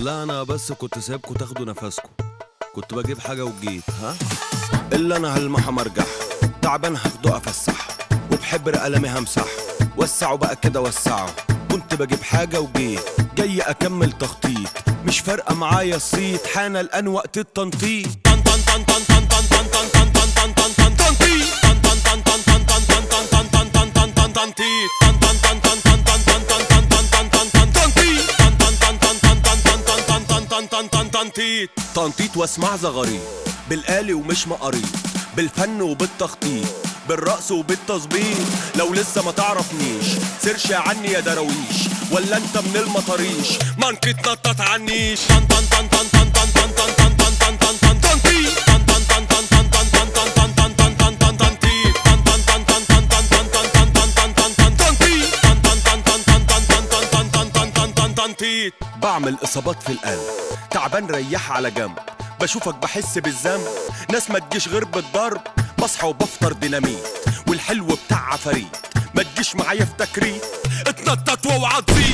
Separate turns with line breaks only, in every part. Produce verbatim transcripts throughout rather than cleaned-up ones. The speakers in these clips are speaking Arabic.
لا انا بس كنت سايبكوا تاخدوا نفسكوا، كنت بجيب حاجه وجيت. ها الا انا هلمحه مرجح، تعبان هاخده افسح، وبحبر قلمي همسح، وسعوا بقى كده وسعوا. كنت بجيب حاجه وجيت، جاي اكمل تخطيط، مش فارقه معايا الصيت، حان الان وقت التنطيط. تنطيط واسمع زغاريط، بالآلي ومش مقاريط، بالفن وبالتخطيط، بالرقص وبالتظبيط. لو لسه ما تعرفنيش سيرش عني يا دراويش، ولا انت من المطاريش مانكي تنطط عنيش. بعمل اصابات في القلب، تعبان ريح على جنب، بشوفك بحس بالذنب، ناس ما تجيش غير بالضرب، بصحى وبفطر ديناميت، والحلو بتاع عفاريت، ما تجيش معايا في تكريت، اتنطط واوعى تزيد.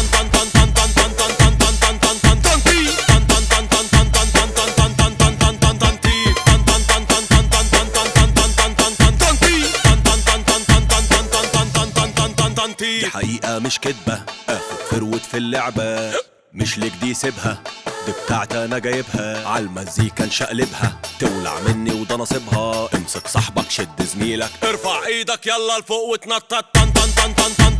دي حقيقة مش كدبة، اخد فروت في اللعبة، مش ليك دي سيبها، دي بتاعتي انا جايبها، عالمزيكا نشقلبها، تولع مني وده نصيبها. امسك صاحبك شد زميلك، ارفع ايدك يلا لفوق وتنطط.